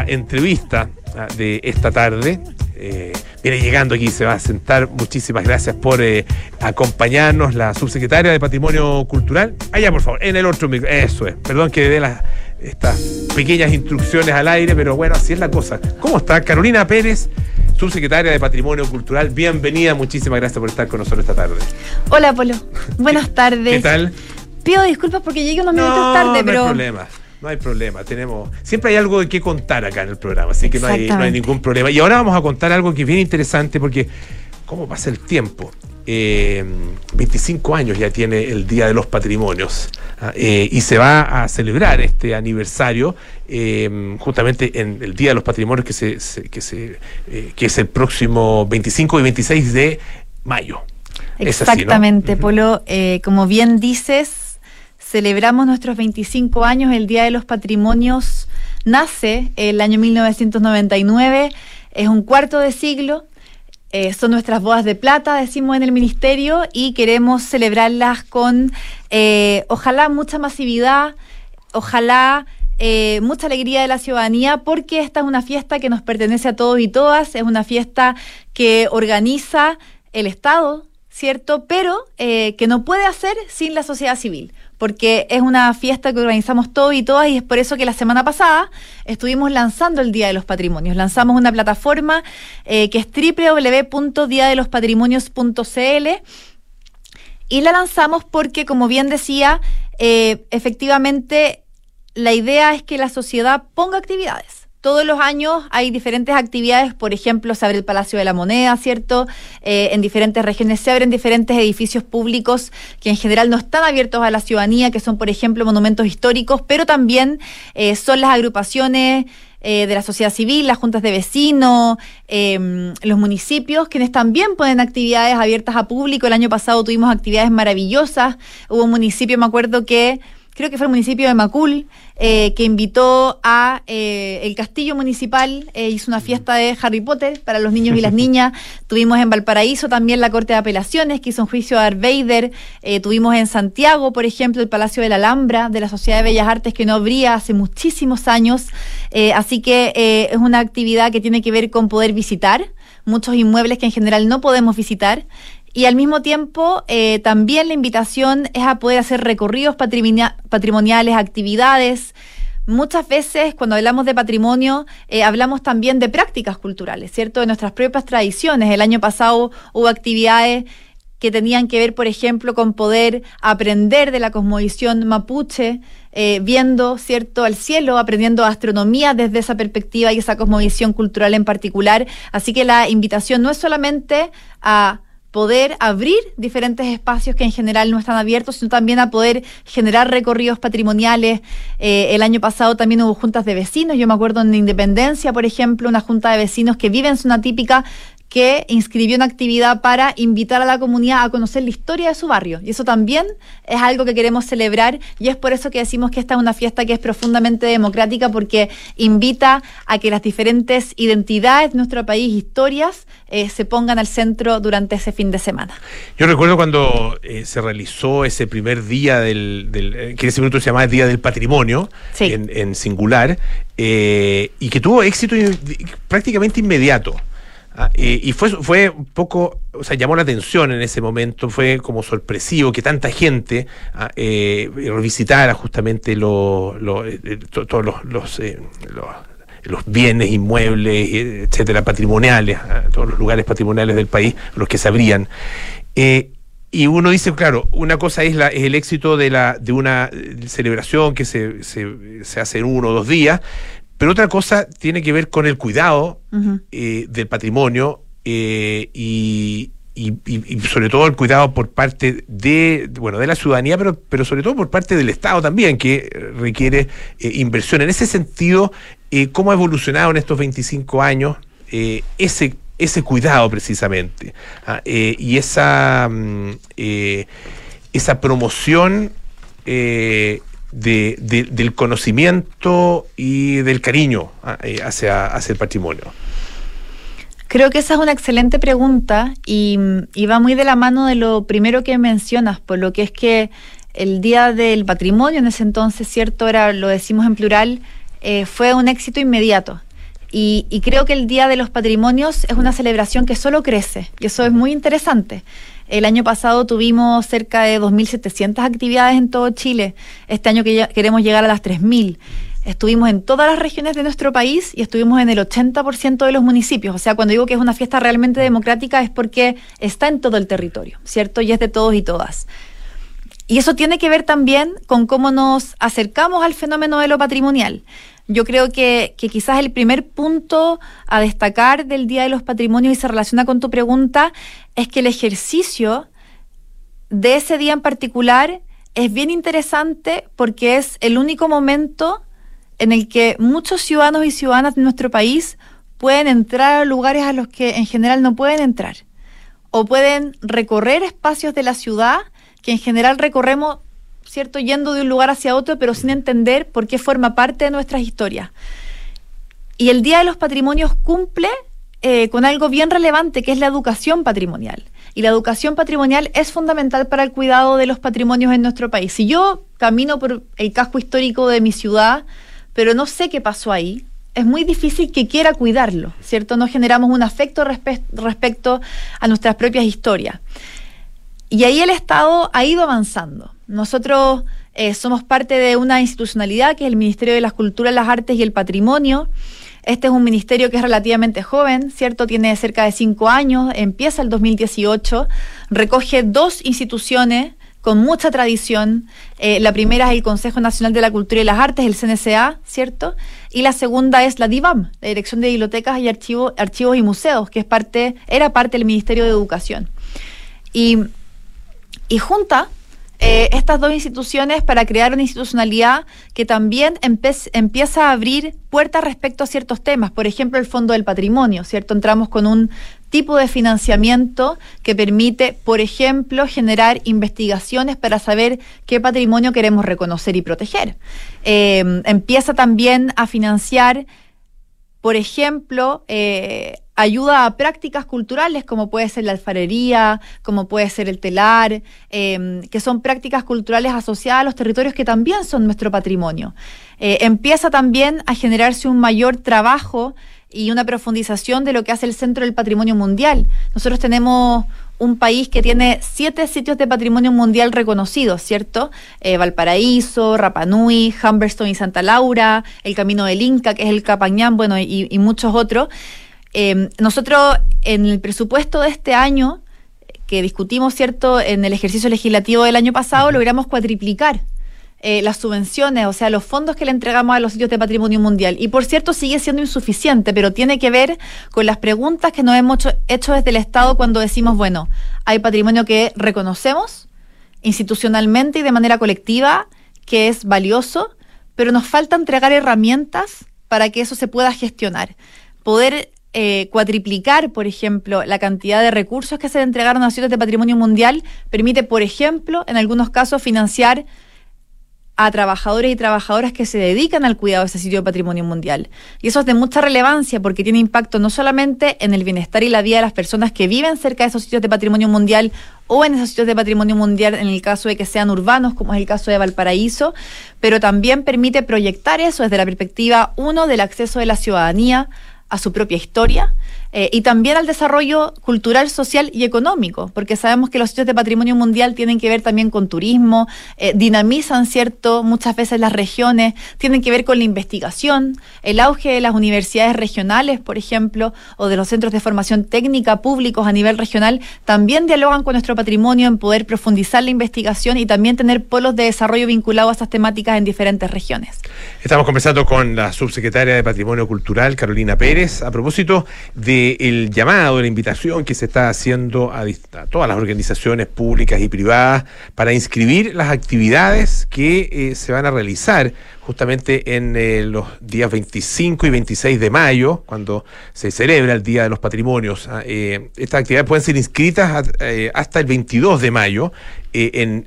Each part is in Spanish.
la entrevista de esta tarde. Viene llegando aquí, se va a sentar. Muchísimas gracias por acompañarnos, la subsecretaria de Patrimonio Cultural. Allá, por favor, en el otro micro. Eso es. Perdón que dé estas pequeñas instrucciones al aire, pero bueno, así es la cosa. ¿Cómo está? Carolina Pérez, subsecretaria de Patrimonio Cultural. Bienvenida, muchísimas gracias por estar con nosotros esta tarde. Hola, Polo. Buenas tardes. ¿Qué tal? Pido disculpas porque llegué unos minutos tarde, pero... No hay problema, siempre hay algo de qué contar acá en el programa, así que no hay ningún problema. Y ahora vamos a contar algo que es bien interesante porque cómo pasa el tiempo. 25 años ya tiene el Día de los Patrimonios, y se va a celebrar este aniversario justamente en el Día de los Patrimonios que es el próximo 25 y 26 de mayo. Exactamente, ¿Es así, no? Polo, como bien dices, celebramos nuestros 25 años. El Día de los Patrimonios nace el año 1999, es un cuarto de siglo, son nuestras bodas de plata, decimos en el Ministerio, y queremos celebrarlas con, ojalá, mucha masividad, ojalá mucha alegría de la ciudadanía, porque esta es una fiesta que nos pertenece a todos y todas, es una fiesta que organiza el Estado, ¿cierto? Pero que no puede hacer sin la sociedad civil, porque es una fiesta que organizamos todos y todas, y es por eso que la semana pasada estuvimos lanzando el Día de los Patrimonios. Lanzamos una plataforma que es www.diadelospatrimonios.cl, y la lanzamos porque, como bien decía, efectivamente la idea es que la sociedad ponga actividades. Todos los años hay diferentes actividades, por ejemplo, se abre el Palacio de la Moneda, ¿cierto? En diferentes regiones se abren diferentes edificios públicos que en general no están abiertos a la ciudadanía, que son, por ejemplo, monumentos históricos, pero también son las agrupaciones de la sociedad civil, las juntas de vecinos, los municipios, quienes también ponen actividades abiertas a público. El año pasado tuvimos actividades maravillosas. Hubo un municipio, me acuerdo creo que fue el municipio de Macul, que invitó a el Castillo Municipal, hizo una fiesta de Harry Potter para los niños y las niñas. Tuvimos en Valparaíso también la Corte de Apelaciones, que hizo un juicio a Darth Vader. Tuvimos en Santiago, por ejemplo, el Palacio de la Alhambra, de la Sociedad de Bellas Artes, que no abría hace muchísimos años. Así que es una actividad que tiene que ver con poder visitar muchos inmuebles que en general no podemos visitar. Y al mismo tiempo, también la invitación es a poder hacer recorridos patrimoniales, actividades. Muchas veces, cuando hablamos de patrimonio, hablamos también de prácticas culturales, ¿cierto? De nuestras propias tradiciones. El año pasado hubo actividades que tenían que ver, por ejemplo, con poder aprender de la cosmovisión mapuche, viendo, ¿cierto?, al cielo, aprendiendo astronomía desde esa perspectiva y esa cosmovisión cultural en particular. Así que la invitación no es solamente a poder abrir diferentes espacios que en general no están abiertos, sino también a poder generar recorridos patrimoniales. El año pasado también hubo juntas de vecinos. Yo me acuerdo en Independencia, por ejemplo, una junta de vecinos que vive en zona típica, que inscribió una actividad para invitar a la comunidad a conocer la historia de su barrio. Y eso también es algo que queremos celebrar, y es por eso que decimos que esta es una fiesta que es profundamente democrática, porque invita a que las diferentes identidades de nuestro país, historias, se pongan al centro durante ese fin de semana. Yo recuerdo cuando se realizó ese primer día que en ese minuto se llamaba Día del Patrimonio, sí, en singular, y que tuvo éxito prácticamente inmediato. Y fue un poco, o sea, llamó la atención en ese momento, fue como sorpresivo que tanta gente revisitara justamente todos los bienes inmuebles, etcétera, patrimoniales, todos los lugares patrimoniales del país, los que se abrían. Y uno dice, claro, una cosa es el éxito de una celebración que se hace en 1 o 2 días, pero otra cosa tiene que ver con el cuidado del patrimonio, y sobre todo el cuidado por parte de la ciudadanía, pero sobre todo por parte del Estado también, que requiere inversión. En ese sentido, ¿cómo ha evolucionado en estos 25 años ese cuidado precisamente? Y esa promoción del conocimiento y del cariño hacia el patrimonio. Creo que esa es una excelente pregunta y va muy de la mano de lo primero que mencionas, por lo que es que el Día del Patrimonio en ese entonces, ¿cierto? Lo decimos en plural, fue un éxito inmediato. Y creo que el Día de los Patrimonios es una celebración que solo crece, y eso es muy interesante. El año pasado tuvimos cerca de 2.700 actividades en todo Chile. Este año queremos llegar a las 3.000. Estuvimos en todas las regiones de nuestro país y estuvimos en el 80% de los municipios. O sea, cuando digo que es una fiesta realmente democrática es porque está en todo el territorio, ¿cierto? Y es de todos y todas. Y eso tiene que ver también con cómo nos acercamos al fenómeno de lo patrimonial. Yo creo que quizás el primer punto a destacar del Día de los Patrimonios, y se relaciona con tu pregunta, es que el ejercicio de ese día en particular es bien interesante porque es el único momento en el que muchos ciudadanos y ciudadanas de nuestro país pueden entrar a lugares a los que en general no pueden entrar, o pueden recorrer espacios de la ciudad que en general recorremos, ¿cierto?, yendo de un lugar hacia otro, pero sin entender por qué forma parte de nuestras historias. Y el Día de los Patrimonios cumple con algo bien relevante, que es la educación patrimonial. Y la educación patrimonial es fundamental para el cuidado de los patrimonios en nuestro país. Si yo camino por el casco histórico de mi ciudad, pero no sé qué pasó ahí, es muy difícil que quiera cuidarlo, ¿cierto? No generamos un afecto respecto a nuestras propias historias. Y ahí el Estado ha ido avanzando. Nosotros somos parte de una institucionalidad que es el Ministerio de las Culturas, las Artes y el Patrimonio. Este es un ministerio que es relativamente joven, ¿cierto? Tiene cerca de 5 años, empieza el 2018, recoge 2 instituciones con mucha tradición. La primera es el Consejo Nacional de la Cultura y las Artes, el CNCA, ¿cierto? Y la segunda es la DIVAM, la Dirección de Bibliotecas y Archivos y Museos, que era parte del Ministerio de Educación. Y junta estas 2 instituciones para crear una institucionalidad que también empieza a abrir puertas respecto a ciertos temas. Por ejemplo, el Fondo del Patrimonio, ¿cierto? Entramos con un tipo de financiamiento que permite, por ejemplo, generar investigaciones para saber qué patrimonio queremos reconocer y proteger. Empieza también a financiar, por ejemplo, ayuda a prácticas culturales como puede ser la alfarería, como puede ser el telar, que son prácticas culturales asociadas a los territorios que también son nuestro patrimonio. Empieza también a generarse un mayor trabajo y una profundización de lo que hace el Centro del Patrimonio Mundial. Nosotros tenemos un país que tiene 7 sitios de patrimonio mundial reconocidos, ¿cierto? Valparaíso, Rapa Nui, Humberstone y Santa Laura, el Camino del Inca, que es el Capañán, bueno, y muchos otros. Nosotros en el presupuesto de este año, que discutimos, ¿cierto?, en el ejercicio legislativo del año pasado, logramos cuatriplicar las subvenciones, o sea, los fondos que le entregamos a los sitios de patrimonio mundial. Y por cierto, sigue siendo insuficiente, pero tiene que ver con las preguntas que nos hemos hecho desde el Estado cuando decimos, bueno, hay patrimonio que reconocemos institucionalmente y de manera colectiva, que es valioso, pero nos falta entregar herramientas para que eso se pueda gestionar. Poder cuatriplicar, por ejemplo, la cantidad de recursos que se le entregaron a sitios de patrimonio mundial permite, por ejemplo, en algunos casos financiar a trabajadores y trabajadoras que se dedican al cuidado de ese sitio de patrimonio mundial. Y eso es de mucha relevancia porque tiene impacto no solamente en el bienestar y la vida de las personas que viven cerca de esos sitios de patrimonio mundial o en esos sitios de patrimonio mundial en el caso de que sean urbanos, como es el caso de Valparaíso, pero también permite proyectar eso desde la perspectiva, uno, del acceso de la ciudadanía a su propia historia, y también al desarrollo cultural, social y económico, porque sabemos que los sitios de patrimonio mundial tienen que ver también con turismo, dinamizan, ¿cierto?, muchas veces las regiones, tienen que ver con la investigación, el auge de las universidades regionales, por ejemplo, o de los centros de formación técnica públicos a nivel regional, también dialogan con nuestro patrimonio en poder profundizar la investigación y también tener polos de desarrollo vinculados a estas temáticas en diferentes regiones. Estamos conversando con la subsecretaria de Patrimonio Cultural, Carolina Pérez, a propósito de el llamado, la invitación que se está haciendo a todas las organizaciones públicas y privadas para inscribir las actividades que se van a realizar justamente en los días 25 y 26 de mayo, cuando se celebra el Día de los Patrimonios. Estas actividades pueden ser inscritas hasta el 22 de mayo en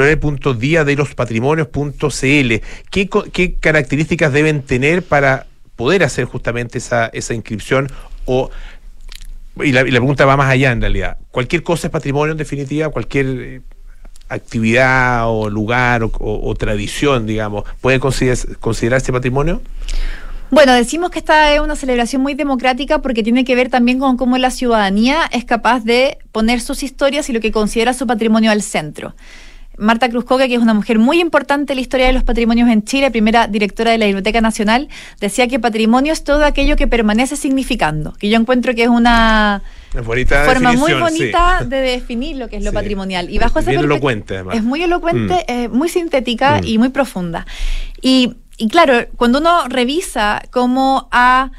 www.diadelospatrimonios.cl. ¿Qué características deben tener para poder hacer justamente esa inscripción? Y la pregunta va más allá, en realidad. Cualquier cosa es patrimonio, en definitiva, cualquier actividad o lugar o tradición, digamos, ¿puede considerarse patrimonio? Bueno, decimos que esta es una celebración muy democrática porque tiene que ver también con cómo la ciudadanía es capaz de poner sus historias y lo que considera su patrimonio al centro. Marta Cruzcoque, que es una mujer muy importante en la historia de los patrimonios en Chile, primera directora de la Biblioteca Nacional, decía que patrimonio es todo aquello que permanece significando, que yo encuentro que es una forma muy bonita de definir lo que es lo patrimonial. Y bajo esa bien elocuente, además. Es muy elocuente, muy sintética y muy profunda. Y claro, cuando uno revisa cómo ha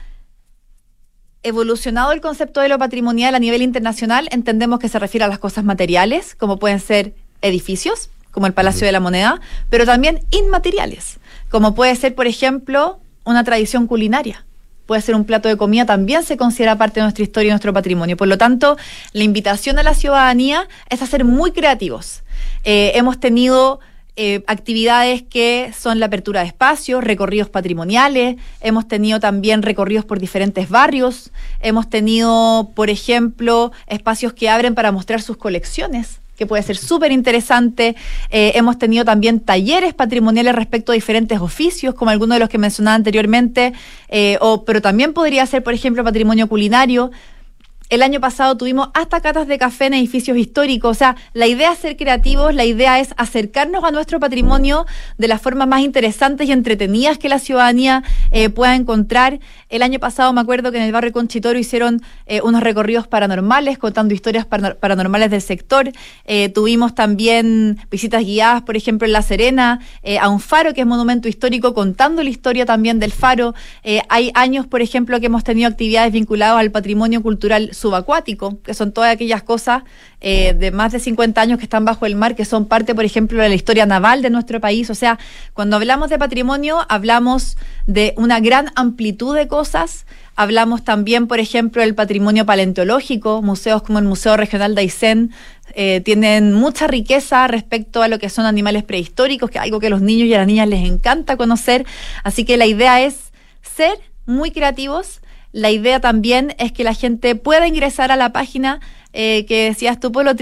evolucionado el concepto de lo patrimonial a nivel internacional, entendemos que se refiere a las cosas materiales, como pueden ser edificios, como el Palacio de la Moneda, pero también inmateriales, como puede ser, por ejemplo, una tradición culinaria. Puede ser un plato de comida, también se considera parte de nuestra historia y nuestro patrimonio. Por lo tanto, la invitación a la ciudadanía es a ser muy creativos. Hemos tenido actividades que son la apertura de espacios, recorridos patrimoniales, hemos tenido también recorridos por diferentes barrios, hemos tenido, por ejemplo, espacios que abren para mostrar sus colecciones, que puede ser súper interesante. Hemos tenido también talleres patrimoniales respecto a diferentes oficios, como algunos de los que mencionaba anteriormente, pero también podría ser, por ejemplo, patrimonio culinario. El año pasado tuvimos hasta catas de café en edificios históricos. O sea, la idea es ser creativos, la idea es acercarnos a nuestro patrimonio de las formas más interesantes y entretenidas que la ciudadanía pueda encontrar. El año pasado me acuerdo que en el barrio Conchitoro hicieron unos recorridos paranormales, contando historias paranormales del sector. Tuvimos también visitas guiadas, por ejemplo, en La Serena, a un faro que es monumento histórico, contando la historia también del faro. Hay años, por ejemplo, que hemos tenido actividades vinculadas al patrimonio cultural subacuático, que son todas aquellas cosas de más de 50 años que están bajo el mar, que son parte, por ejemplo, de la historia naval de nuestro país. O sea, cuando hablamos de patrimonio, hablamos de una gran amplitud de cosas. Hablamos también, por ejemplo, del patrimonio paleontológico. Museos como el Museo Regional de Aysén tienen mucha riqueza respecto a lo que son animales prehistóricos, que es algo que a los niños y a las niñas les encanta conocer. Así que la idea es ser muy creativos. La idea también es que la gente pueda ingresar a la página que decías tú, Polo,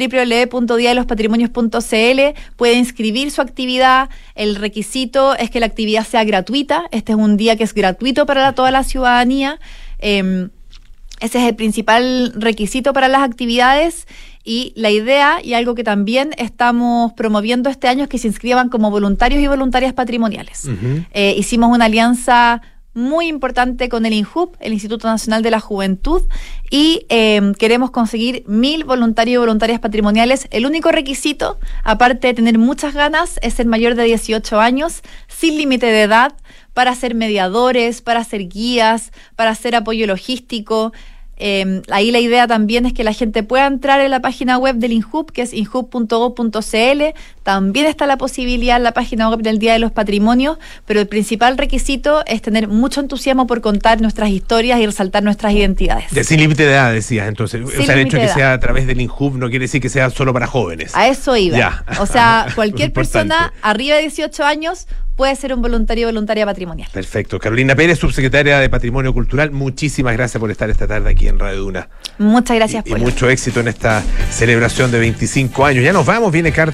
www.diadelospatrimonios.cl, puede inscribir su actividad. El requisito es que la actividad sea gratuita. Este es un día que es gratuito para toda la ciudadanía. Ese es el principal requisito para las actividades. Y la idea, y algo que también estamos promoviendo este año, es que se inscriban como voluntarios y voluntarias patrimoniales. Hicimos una alianza muy importante con el INJUV, el Instituto Nacional de la Juventud, y queremos conseguir 1000 voluntarios y voluntarias patrimoniales. El único requisito, aparte de tener muchas ganas, es ser mayor de 18 años, sin límite de edad, para ser mediadores, para ser guías, para hacer apoyo logístico. Ahí la idea también es que la gente pueda entrar en la página web del INJUV, que es injuv.gov.cl. También está la posibilidad en la página web del Día de los Patrimonios, pero el principal requisito es tener mucho entusiasmo por contar nuestras historias y resaltar nuestras identidades. Sin límite de edad, decías, entonces. O sea, el hecho de que sea a través del INJUV no quiere decir que sea solo para jóvenes. A eso iba. Ya. O sea, cualquier persona arriba de 18 años puede ser un voluntario o voluntaria patrimonial. Perfecto. Carolina Pérez, subsecretaria de Patrimonio Cultural, muchísimas gracias por estar esta tarde aquí en Radio Duna. Muchas gracias, Polo. Y mucho éxito en esta celebración de 25 años. Ya nos vamos, viene carta.